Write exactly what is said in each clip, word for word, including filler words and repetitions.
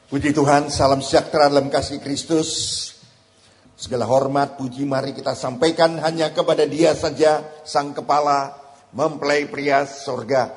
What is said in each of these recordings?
Puji Tuhan, salam sejahtera dalam kasih Kristus. Segala hormat, puji mari kita sampaikan hanya kepada Dia saja, Sang Kepala, mempelai pria sorga.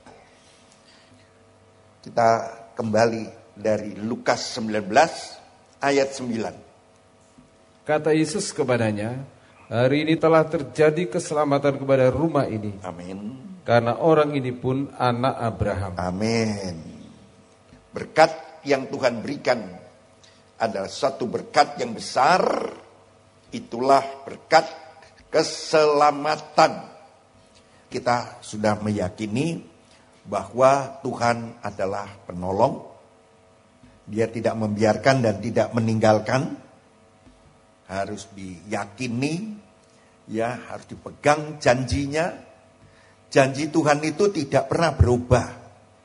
Kita kembali dari Lukas sembilan belas ayat sembilan. Kata Yesus kepadanya, hari ini telah terjadi keselamatan kepada rumah ini. Amin. Karena orang ini pun anak Abraham. Amin. Berkat yang Tuhan berikan adalah satu berkat yang besar. Itulah berkat keselamatan. Kita sudah meyakini bahwa Tuhan adalah penolong. Dia tidak membiarkan dan tidak meninggalkan. Harus diyakini, ya, harus dipegang janjinya. Janji Tuhan itu tidak pernah berubah.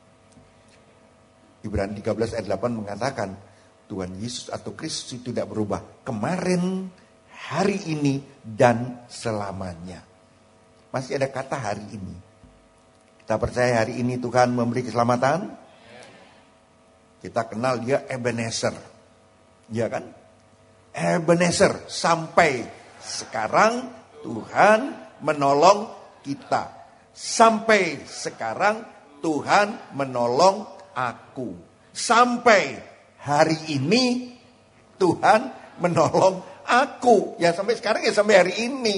Ibrani tiga belas ayat delapan mengatakan Tuhan Yesus atau Kristus itu tidak berubah. Kemarin, hari ini, dan selamanya. Masih ada kata hari ini. Kita percaya hari ini Tuhan memberi keselamatan. Kita kenal Dia Ebenezer. Ya kan? Ebenezer. Sampai sekarang Tuhan menolong kita. Sampai sekarang Tuhan menolong aku. Sampai hari ini Tuhan menolong aku. Ya sampai sekarang ya sampai hari ini.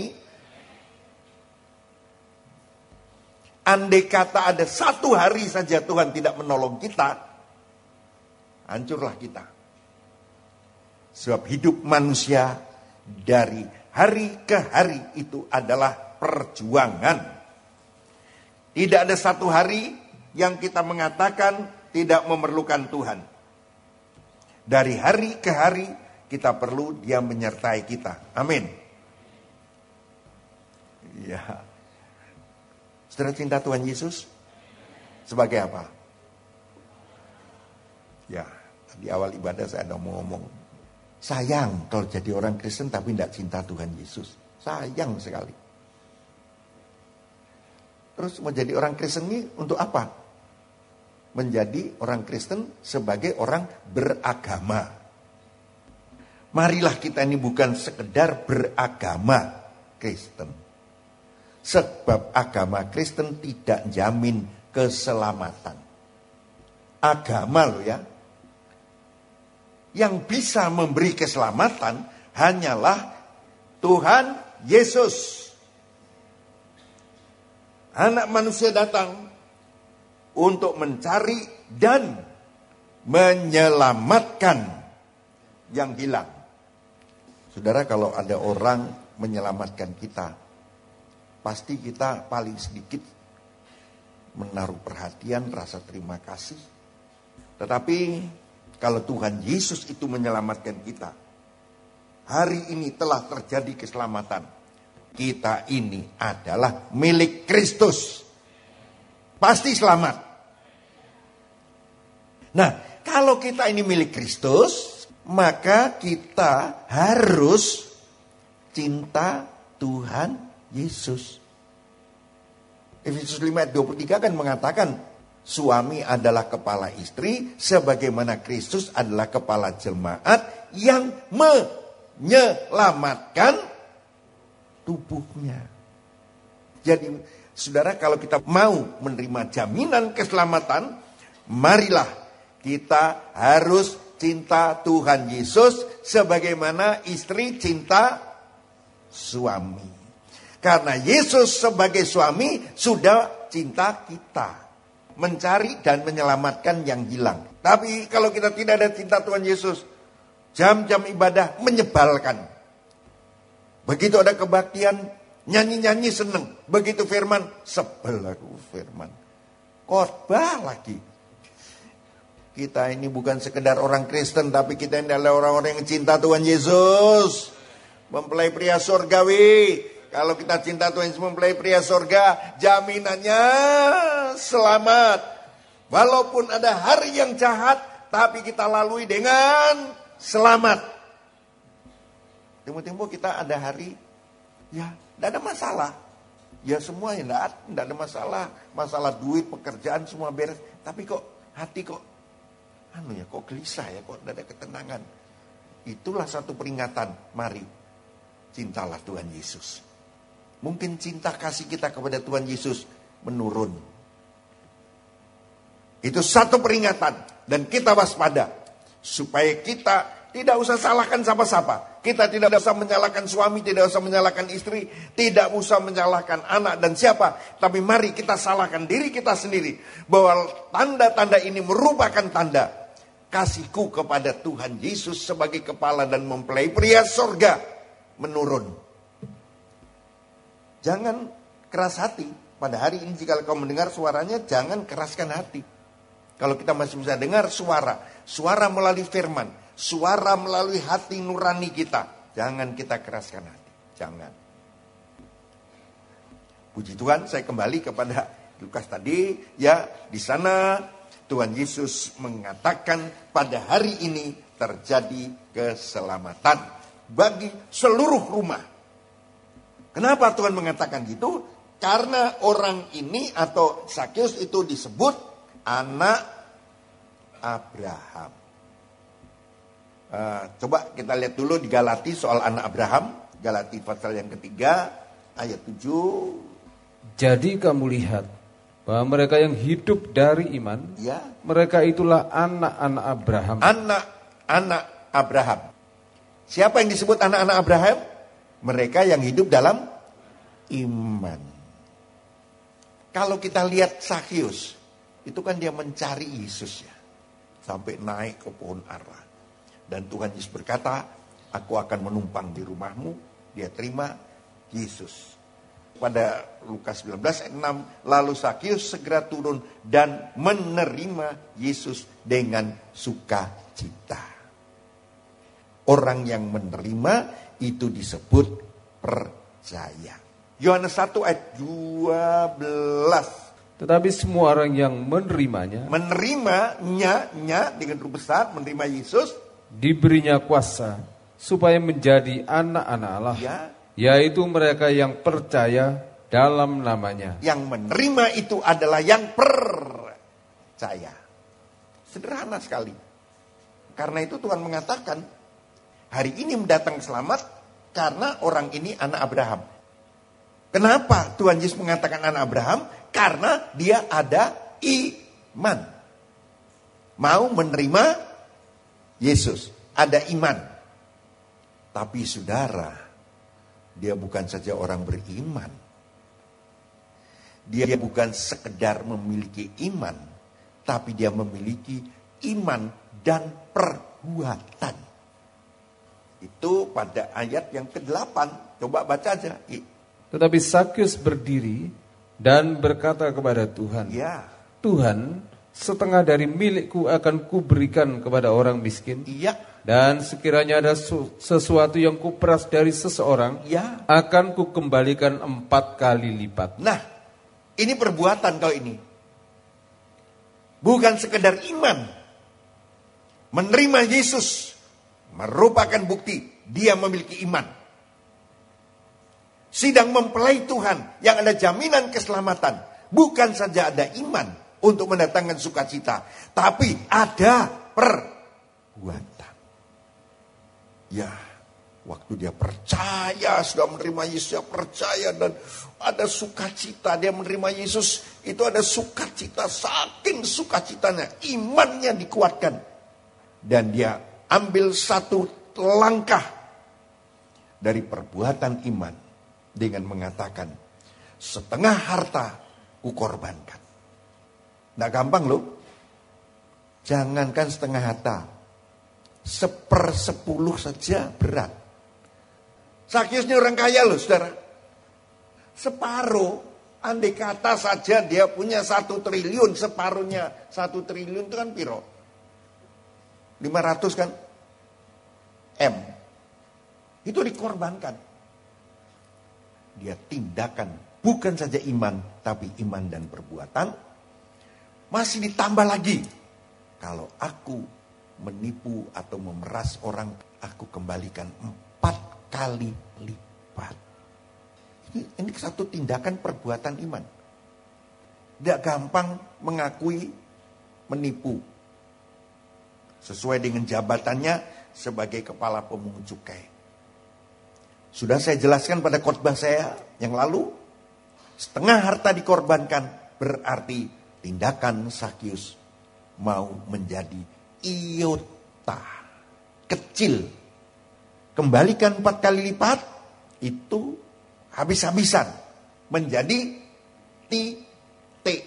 Andai kata ada satu hari saja Tuhan tidak menolong kita, hancurlah kita. Sebab hidup manusia dari hari ke hari itu adalah perjuangan. Tidak ada satu hari yang kita mengatakan tidak memerlukan Tuhan. Dari hari ke hari kita perlu Dia menyertai kita. Amin. Ya. Saudara cinta Tuhan Yesus sebagai apa? Ya, di awal ibadah saya ada mau ngomong. Sayang kalau jadi orang Kristen tapi tidak cinta Tuhan Yesus. Sayang sekali. Terus mau jadi orang Kristen ini untuk apa? Menjadi orang Kristen sebagai orang beragama. Marilah kita ini bukan sekedar beragama Kristen. Sebab agama Kristen tidak jamin keselamatan. Agama loh ya. Yang bisa memberi keselamatan hanyalah Tuhan Yesus. Anak manusia datang untuk mencari dan menyelamatkan yang hilang. Saudara, kalau ada orang menyelamatkan kita, pasti kita paling sedikit menaruh perhatian, rasa terima kasih. Tetapi kalau Tuhan Yesus itu menyelamatkan kita, hari ini telah terjadi keselamatan. Kita ini adalah milik Kristus. Pasti selamat. Nah, kalau kita ini milik Kristus, maka kita harus cinta Tuhan Yesus. Efesus lima ayat dua puluh tiga kan mengatakan, suami adalah kepala istri, sebagaimana Kristus adalah kepala jemaat yang menyelamatkan tubuhnya. Jadi, saudara, kalau kita mau menerima jaminan keselamatan, marilah kita harus cinta Tuhan Yesus sebagaimana istri cinta suami. Karena Yesus sebagai suami sudah cinta kita. Mencari dan menyelamatkan yang hilang. Tapi kalau kita tidak ada cinta Tuhan Yesus, jam-jam ibadah menyebalkan. Begitu ada kebaktian, nyanyi-nyanyi seneng. Begitu firman, sebel aku firman. Khotbah lagi. Kita ini bukan sekedar orang Kristen, tapi kita ini adalah orang-orang yang cinta Tuhan Yesus. Mempelai pria surgawi. Kalau kita cinta Tuhan Yesus, mempelai pria surga, jaminannya selamat. Walaupun ada hari yang jahat, tapi kita lalui dengan selamat. Tunggu-tunggu kita ada hari, ya tidak ada masalah. Ya semua ya tidak ada masalah. Masalah duit, pekerjaan semua beres. Tapi kok hati kok anu ya, kok gelisah ya, kok tidak ada ketenangan. Itulah satu peringatan, mari cintalah Tuhan Yesus. Mungkin cinta kasih kita kepada Tuhan Yesus menurun. Itu satu peringatan dan kita waspada supaya kita tidak usah salahkan siapa-siapa. Kita tidak usah menyalahkan suami, tidak usah menyalahkan istri, tidak usah menyalahkan anak dan siapa. Tapi mari kita salahkan diri kita sendiri bahwa tanda-tanda ini merupakan tanda kasihku kepada Tuhan Yesus sebagai kepala dan mempelai pria sorga menurun. Jangan keras hati. Pada hari ini jika kau mendengar suaranya, jangan keraskan hati. Kalau kita masih bisa dengar suara, suara melalui firman, suara melalui hati nurani kita, jangan kita keraskan hati. Jangan. Puji Tuhan, saya kembali kepada Lukas tadi, ya, di sana Tuhan Yesus mengatakan pada hari ini terjadi keselamatan bagi seluruh rumah. Kenapa Tuhan mengatakan gitu? Karena orang ini atau Zakheus itu disebut anak Abraham. Uh, coba kita lihat dulu di Galati soal anak Abraham. Galati pasal yang ketiga ayat tujuh. Jadi kamu lihat bahwa mereka yang hidup dari iman, ya, mereka itulah anak-anak Abraham. Anak-anak Abraham. Siapa yang disebut anak-anak Abraham? Mereka yang hidup dalam iman. Kalau kita lihat Zakheus, itu kan dia mencari Yesus ya. Sampai naik ke pohon ara. Dan Tuhan Yesus berkata, aku akan menumpang di rumahmu. Dia terima Yesus. Pada Lukas sembilan belas ayat enam, lalu Zakheus segera turun dan menerima Yesus dengan sukacita. Orang yang menerima itu disebut percaya. Yohanes satu ayat dua belas. Tetapi semua orang yang menerimanya, menerimanya, nya dengan huruf besar, menerima Yesus, diberinya kuasa supaya menjadi anak-anak Allah, ya, yaitu mereka yang percaya dalam namanya. Yang menerima itu adalah yang percaya. Sederhana sekali. Karena itu Tuhan mengatakan, hari ini mendatang selamat karena orang ini anak Abraham. Kenapa Tuhan Yesus mengatakan anak Abraham? Karena dia ada iman. Mau menerima Yesus. Ada iman. Tapi saudara, dia bukan saja orang beriman. Dia bukan sekedar memiliki iman. Tapi dia memiliki iman dan perbuatan. Itu pada ayat yang kedelapan. Coba baca aja. Tetapi Zakheus berdiri dan berkata kepada Tuhan, ya, Tuhan, setengah dari milikku akan kuberikan kepada orang miskin. Iya. Dan sekiranya ada sesuatu yang kuperas dari seseorang, ya, akan kukembalikan empat kali lipat. Nah, ini perbuatan kau ini. Bukan sekedar iman. Menerima Yesus merupakan bukti dia memiliki iman. Sidang mempelai Tuhan yang ada jaminan keselamatan. Bukan saja ada iman untuk mendatangkan sukacita, tapi ada perbuatan. Ya, waktu dia percaya, sudah menerima Yesus, dia percaya dan ada sukacita. Dia menerima Yesus, itu ada sukacita, saking sukacitanya, imannya dikuatkan. Dan dia ambil satu langkah dari perbuatan iman dengan mengatakan, setengah harta kukorbankan. Nggak gampang loh. Jangankan setengah harta, sepersepuluh saja berat. Zakheus ini orang kaya loh saudara. Separuh, andai kata saja dia punya satu triliun, separuhnya satu triliun itu kan piro? lima ratus kan? M. Itu dikorbankan. Dia tindakan bukan saja iman, tapi iman dan perbuatan. Masih ditambah lagi. Kalau aku menipu atau memeras orang, aku kembalikan empat kali lipat. Ini, ini satu tindakan perbuatan iman. Tidak gampang mengakui menipu. sesuai dengan jabatannya sebagai kepala pemungut cukai. Sudah saya jelaskan pada khotbah saya yang lalu, setengah harta dikorbankan berarti tindakan Zakheus mau menjadi iota, kecil. Kembalikan empat kali lipat, itu habis-habisan menjadi titik.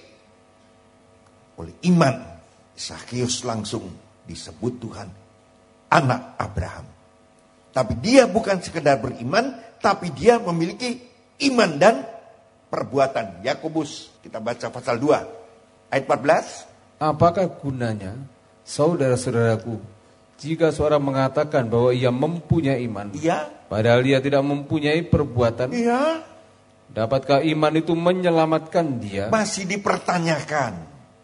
Oleh iman, Zakheus langsung disebut Tuhan anak Abraham. Tapi dia bukan sekedar beriman, tapi dia memiliki iman dan perbuatan. Yakobus, kita baca pasal dua ayat empat belas. Apakah gunanya, saudara-saudaraku, jika seorang mengatakan bahwa ia mempunyai iman, Iya. padahal ia tidak mempunyai perbuatan, Iya. dapatkah iman itu menyelamatkan dia? Masih dipertanyakan.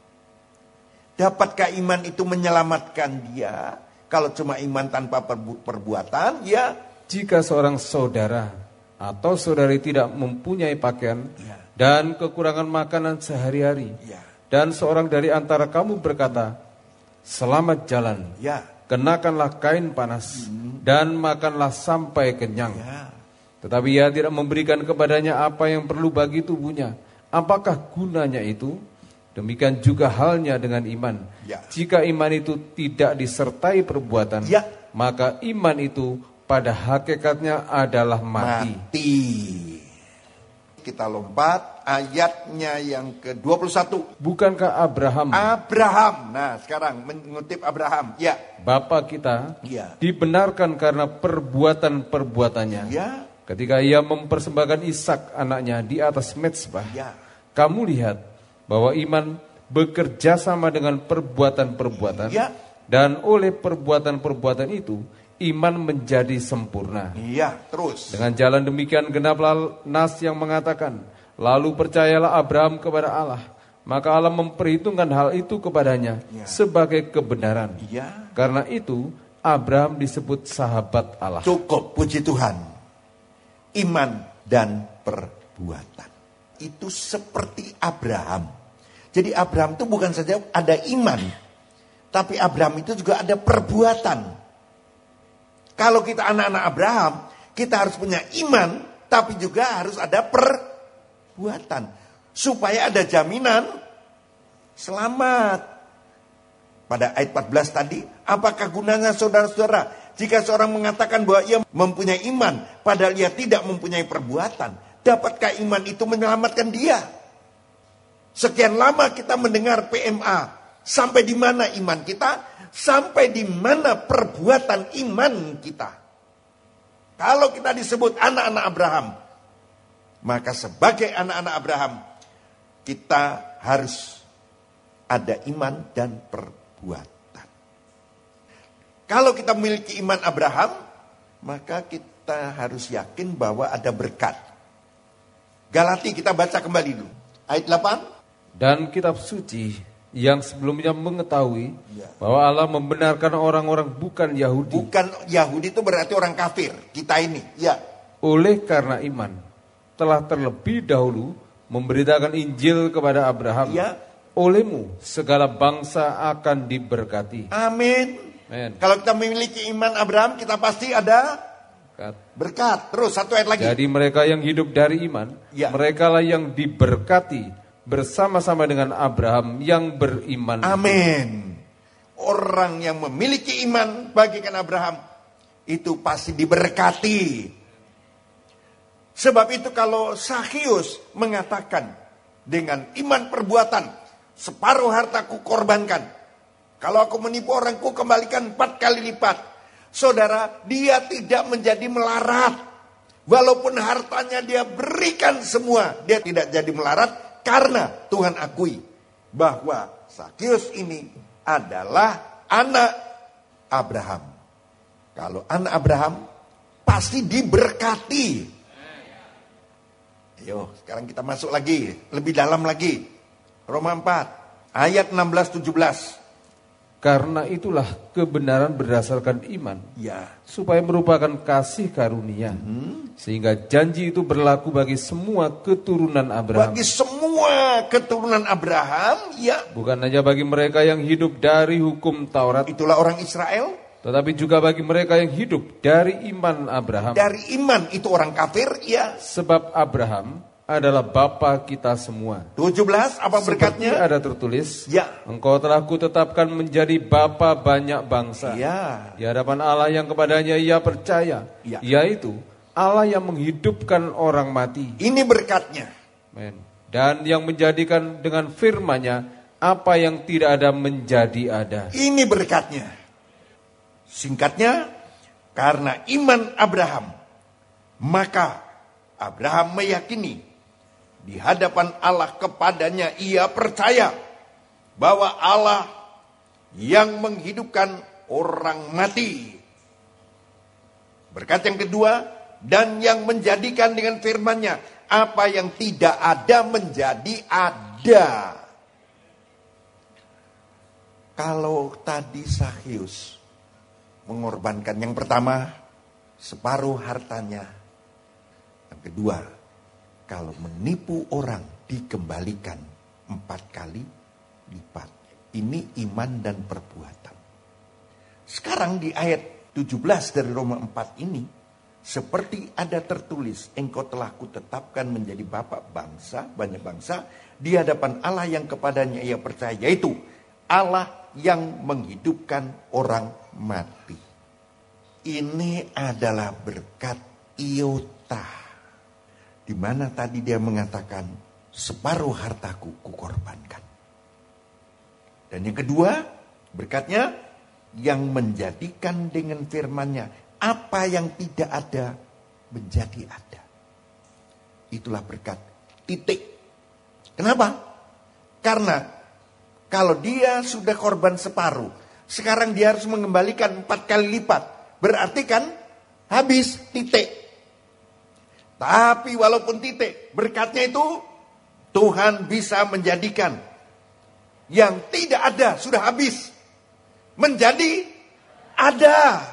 Dapatkah iman itu menyelamatkan dia? Kalau cuma iman tanpa perbu- perbuatan, ya. Jika seorang saudara atau saudari tidak mempunyai pakaian Ya. dan kekurangan makanan sehari-hari, Ya. dan seorang dari antara kamu berkata, selamat jalan, Ya. kenakanlah kain panas dan makanlah sampai kenyang. Ya. Tetapi ia tidak memberikan kepadanya apa yang perlu bagi tubuhnya. Apakah gunanya itu? Demikian juga halnya dengan iman. Ya. Jika iman itu tidak disertai perbuatan, Ya. maka iman itu pada hakikatnya adalah mati. Mati. Kita lompat ayatnya yang ke dua puluh satu. Bukankah Abraham, Abraham. Nah, sekarang mengutip Abraham. Ya. bapa kita, Ya. dibenarkan karena perbuatan-perbuatannya. Ya. Ketika ia mempersembahkan Ishak anaknya di atas mezbah, Ya. kamu lihat bahwa iman bekerja sama dengan perbuatan-perbuatan, Ya. dan oleh perbuatan-perbuatan itu iman menjadi sempurna. Iya, terus. Dengan jalan demikian genaplah nas yang mengatakan, lalu percayalah Abraham kepada Allah, maka Allah memperhitungkan hal itu kepadanya Ya. sebagai kebenaran. Iya. Karena itu Abraham disebut sahabat Allah. Cukup, puji Tuhan. Iman dan perbuatan. Itu seperti Abraham. Jadi Abraham itu bukan saja ada iman, tapi Abraham itu juga ada perbuatan. Kalau kita anak-anak Abraham, kita harus punya iman, tapi juga harus ada perbuatan. Supaya ada jaminan selamat. Pada ayat empat belas tadi, apakah gunanya saudara-saudara jika seorang mengatakan bahwa ia mempunyai iman, padahal ia tidak mempunyai perbuatan? Dapatkah iman itu menyelamatkan dia? Sekian lama kita mendengar P M A. Sampai di mana iman kita? Sampai di mana perbuatan iman kita? Kalau kita disebut anak-anak Abraham, maka sebagai anak-anak Abraham, kita harus ada iman dan perbuatan. Kalau kita memiliki iman Abraham, maka kita harus yakin bahwa ada berkat. Galati kita baca kembali dulu. Ayat delapan. Dan kitab suci yang sebelumnya mengetahui Ya. bahwa Allah membenarkan orang-orang bukan Yahudi Bukan Yahudi itu berarti orang kafir. Kita ini. Ya. oleh karena iman, telah terlebih dahulu memberitakan Injil kepada Abraham. Ya. Olehmu segala bangsa akan diberkati. Amin. Amen. Kalau kita memiliki iman Abraham, kita pasti ada berkat. Terus satu ayat lagi. Jadi mereka yang hidup dari iman, Ya. merekalah yang diberkati bersama-sama dengan Abraham yang beriman. Amin. Orang yang memiliki iman bagikan Abraham, itu pasti diberkati. Sebab itu kalau Zakheus mengatakan dengan iman perbuatan, separuh hartaku korbankan. Kalau aku menipu orang, ku kembalikan empat kali lipat. Saudara, dia tidak menjadi melarat. Walaupun hartanya dia berikan semua, dia tidak jadi melarat. Karena Tuhan akui bahwa Zakheus ini adalah anak Abraham. Kalau anak Abraham pasti diberkati. Ayo, sekarang kita masuk lagi, lebih dalam lagi. Roma empat, ayat enam belas tujuh belas. Karena itulah kebenaran berdasarkan iman, Ya. supaya merupakan kasih karunia, Hmm. sehingga janji itu berlaku bagi semua keturunan Abraham. Bagi semua keturunan Abraham, ya. Bukan hanya bagi mereka yang hidup dari hukum Taurat, Itulah orang Israel. tetapi juga bagi mereka yang hidup dari iman Abraham. Dari iman itu orang kafir, ya. Sebab Abraham adalah bapa kita semua. tujuh belas apa Seperti berkatnya? ada tertulis, Ya. Engkau telah kutetapkan menjadi bapa banyak bangsa. Ya. Di hadapan Allah yang kepadanya ia percaya, Ya. yaitu Allah yang menghidupkan orang mati. Ini berkatnya. Amen. Dan yang menjadikan dengan firman-Nya apa yang tidak ada menjadi ada. Ini berkatnya. Singkatnya, karena iman Abraham, maka Abraham meyakini di hadapan Allah kepadanya ia percaya bahwa Allah yang menghidupkan orang mati. Berkat yang kedua, dan yang menjadikan dengan firman-Nya apa yang tidak ada menjadi ada. Kalau tadi Zakheus mengorbankan yang pertama separuh hartanya, yang kedua kalau menipu orang dikembalikan empat kali lipat. Ini iman dan perbuatan. Sekarang di ayat tujuh belas dari Roma empat ini, seperti ada tertulis, engkau telah kutetapkan menjadi bapak bangsa, banyak bangsa, di hadapan Allah yang kepadanya ia percaya, yaitu Allah yang menghidupkan orang mati. Ini adalah berkat iota. Di mana tadi dia mengatakan, separuh hartaku kukorbankan. Dan yang kedua, berkatnya, yang menjadikan dengan firman-Nya apa yang tidak ada menjadi ada. Itulah berkat. Titik. Kenapa? Karena kalau dia sudah korban separuh, sekarang dia harus mengembalikan empat kali lipat. Berarti kan habis, titik. Tapi walaupun titik, berkatnya itu Tuhan bisa menjadikan yang tidak ada sudah habis menjadi ada.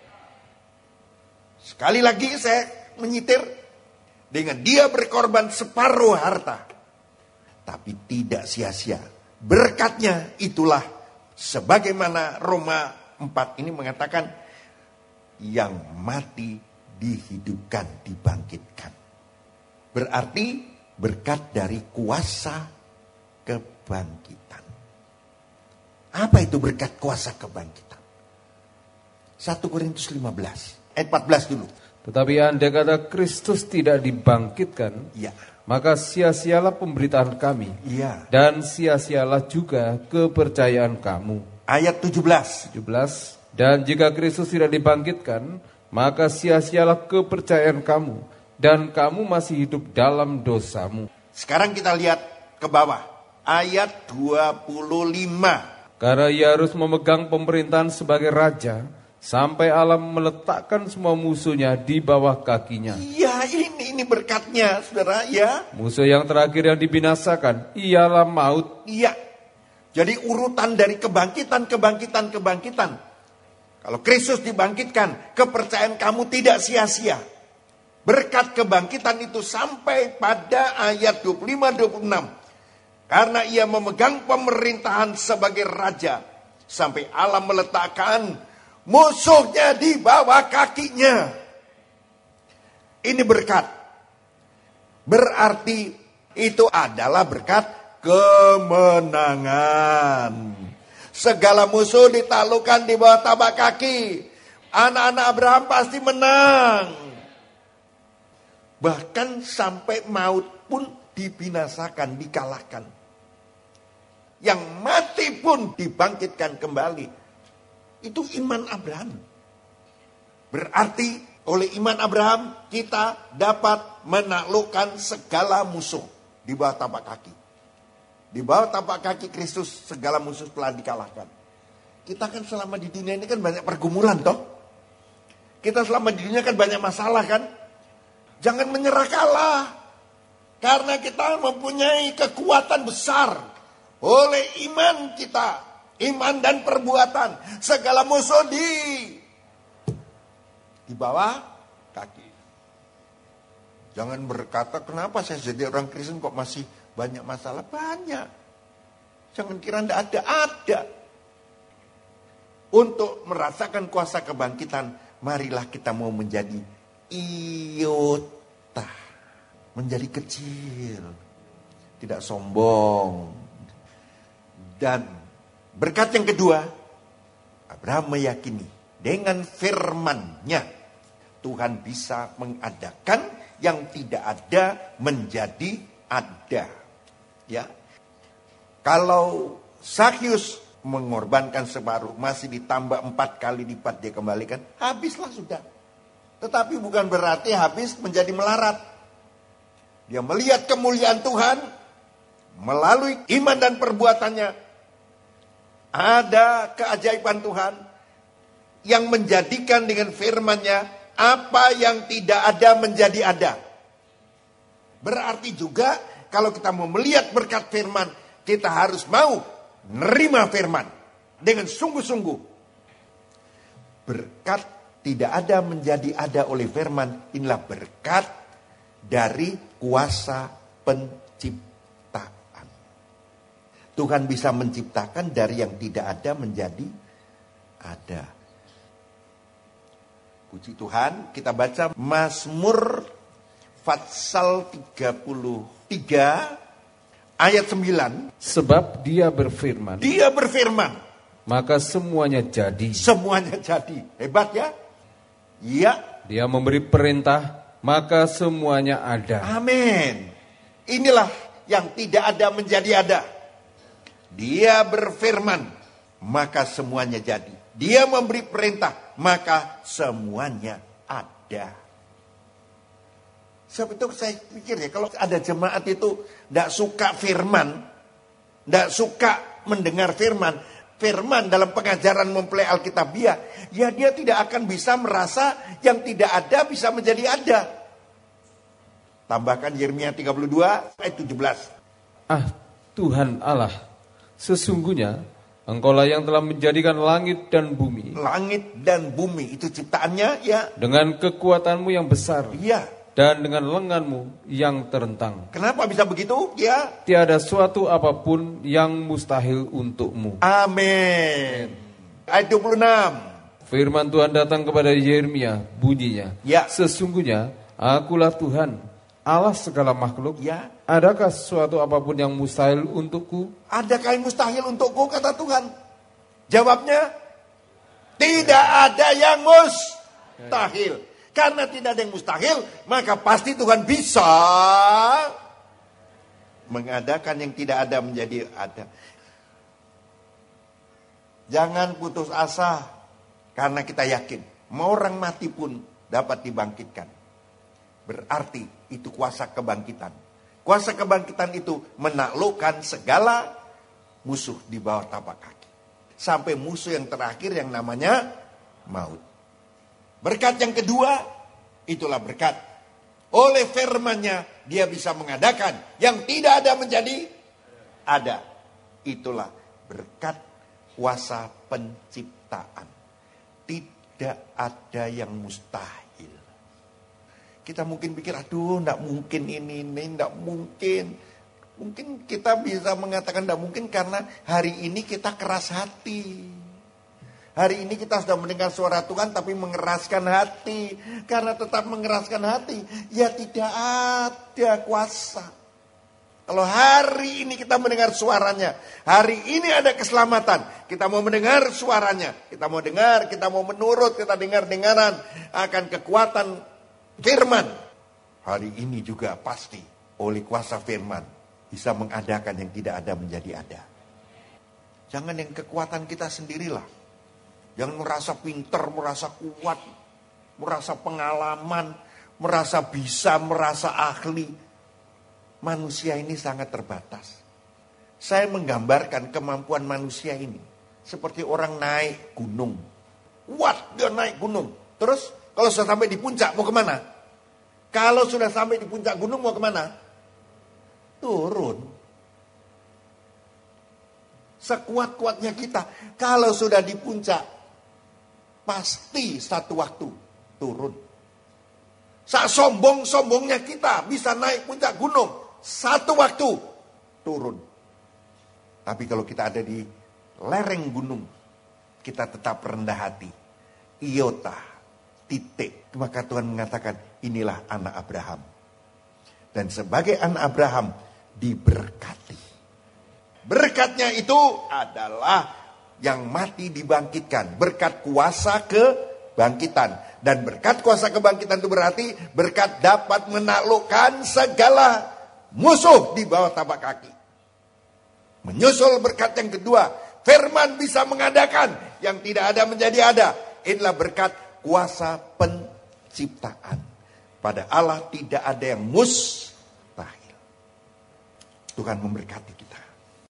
Sekali lagi saya menyitir, dengan dia berkorban separuh harta, tapi tidak sia-sia. Berkatnya itulah sebagaimana Roma empat ini mengatakan, yang mati dihidupkan, dibangkitkan. Berarti berkat dari kuasa kebangkitan. Apa itu berkat kuasa kebangkitan? satu Korintus lima belas ayat empat belas dulu. Tetapi andai kata Kristus tidak dibangkitkan, Ya. maka sia-sialah pemberitaan kami, Iya. dan sia-sialah juga kepercayaan kamu. Ayat tujuh belas. tujuh belas. Dan jika Kristus tidak dibangkitkan, maka sia-sialah kepercayaan kamu, dan kamu masih hidup dalam dosamu. Sekarang kita lihat ke bawah. Ayat dua puluh lima. Karena ia harus memegang pemerintahan sebagai raja, sampai Allah meletakkan semua musuhnya di bawah kakinya. Iya, ini ini berkatnya, saudara. Ya. Musuh yang terakhir yang dibinasakan ialah maut. Iya. Jadi urutan dari kebangkitan, kebangkitan, kebangkitan. Kalau Kristus dibangkitkan, kepercayaan kamu tidak sia-sia. Berkat kebangkitan itu sampai pada ayat dua puluh lima dua puluh enam. Karena ia memegang pemerintahan sebagai raja, sampai Allah meletakkan musuhnya di bawah kakinya. Ini berkat. Berarti itu adalah berkat kemenangan. Segala musuh ditaklukkan di bawah tapak kaki. Anak-anak Abraham pasti menang. Bahkan sampai maut pun dibinasakan, dikalahkan. Yang mati pun dibangkitkan kembali. Itu iman Abraham. Berarti oleh iman Abraham kita dapat menaklukkan segala musuh di bawah tapak kaki. Di bawah tapak kaki Kristus segala musuh telah dikalahkan. Kita kan selama di dunia ini kan banyak pergumulan toh. Kita selama di dunia kan banyak masalah kan. Jangan menyerah kalah. Karena kita mempunyai kekuatan besar. Oleh iman kita iman dan perbuatan. Segala musuh di di bawah kaki. Jangan berkata, kenapa saya jadi orang Kristen kok masih banyak masalah? Banyak. Jangan kira tidak ada, ada. Untuk merasakan kuasa kebangkitan, marilah kita mau menjadi iota. Menjadi kecil. Tidak sombong. Dan berkat yang kedua, Abraham meyakini dengan firman-Nya Tuhan bisa mengadakan yang tidak ada menjadi ada. Ya. Kalau Zakheus mengorbankan separuh, masih ditambah empat kali lipat dia kembalikan, habislah sudah. Tetapi bukan berarti habis menjadi melarat. Dia melihat kemuliaan Tuhan melalui iman dan perbuatannya. Ada keajaiban Tuhan yang menjadikan dengan firman-Nya apa yang tidak ada menjadi ada. Berarti juga kalau kita mau melihat berkat firman, kita harus mau menerima firman dengan sungguh-sungguh. Berkat tidak ada menjadi ada oleh firman, inilah berkat dari kuasa penciptaan. Tuhan bisa menciptakan dari yang tidak ada menjadi ada. Puji Tuhan, kita baca Mazmur Fatsal tiga puluh tiga ayat sembilan. Sebab dia berfirman. Dia berfirman. Maka semuanya jadi. Semuanya jadi. Hebat ya? Iya. Dia memberi perintah, maka semuanya ada. Amin. Inilah yang tidak ada menjadi ada. Dia berfirman, maka semuanya jadi. Dia memberi perintah, maka semuanya ada. Sebab itu saya pikir ya, kalau ada jemaat itu tidak suka firman, tidak suka mendengar firman, firman dalam pengajaran mempelai Alkitabiah, ya dia tidak akan bisa merasa yang tidak ada bisa menjadi ada. Tambahkan Yeremia tiga puluh dua ayat tujuh belas. Ah Tuhan Allah, sesungguhnya Engkaulah yang telah menjadikan langit dan bumi. Langit dan bumi itu ciptaannya ya. Dengan kekuatanmu yang besar. Iya. Dan dengan lenganmu yang terentang. Kenapa bisa begitu? Ya. Tiada suatu apapun yang mustahil untukmu. Amin. Ayat dua puluh enam. Firman Tuhan datang kepada Yeremia, bunyinya. Ya. Sesungguhnya akulah Tuhan, Allah segala makhluk. Ya. Adakah sesuatu apapun yang mustahil untukku? Adakah yang mustahil untukku, kata Tuhan? Jawabnya, tidak ada yang mustahil. Karena tidak ada yang mustahil, maka pasti Tuhan bisa mengadakan yang tidak ada menjadi ada. Jangan putus asa, karena kita yakin mau orang mati pun dapat dibangkitkan. Berarti itu kuasa kebangkitan. Kuasa kebangkitan itu menaklukkan segala musuh di bawah tapak kaki. Sampai musuh yang terakhir yang namanya maut. Berkat yang kedua, itulah berkat. Oleh firman-Nya, dia bisa mengadakan yang tidak ada menjadi ada. Itulah berkat kuasa penciptaan. Tidak ada yang mustahil. Kita mungkin pikir, aduh, tidak mungkin ini, ini, tidak mungkin. Mungkin kita bisa mengatakan tidak mungkin karena hari ini kita keras hati. Hari ini kita sudah mendengar suara Tuhan tapi mengeraskan hati. Karena tetap mengeraskan hati, ya tidak ada kuasa. Kalau hari ini kita mendengar suaranya, hari ini ada keselamatan, kita mau mendengar suaranya, kita mau dengar, kita mau menurut, kita dengar-dengaran akan kekuatan firman. Hari ini juga pasti oleh kuasa firman bisa mengadakan yang tidak ada menjadi ada. Jangan yang kekuatan kita sendirilah. Jangan merasa pintar, merasa kuat, merasa pengalaman, merasa bisa, merasa ahli. Manusia ini sangat terbatas. Saya menggambarkan kemampuan manusia ini seperti orang naik gunung. Kuat dia naik gunung. Terus kalau sudah sampai di puncak mau kemana? Kalau sudah sampai di puncak gunung mau kemana? Turun. sekuat-kuatnya kita. Kalau sudah di puncak, pasti satu waktu turun. Saat sombong-sombongnya kita bisa naik puncak gunung, satu waktu turun. Tapi kalau kita ada di lereng gunung, kita tetap rendah hati. Iota, titik. Maka Tuhan mengatakan, inilah anak Abraham. Dan sebagai anak Abraham, diberkati. Berkatnya itu adalah yang mati dibangkitkan. Berkat kuasa kebangkitan. Dan berkat kuasa kebangkitan itu berarti berkat dapat menaklukkan segala musuh di bawah tapak kaki. Menyusul berkat yang kedua, firman bisa mengadakan yang tidak ada menjadi ada. Inilah berkat kuasa penciptaan. Pada Allah tidak ada yang mustahil. Tuhan memberkati kita.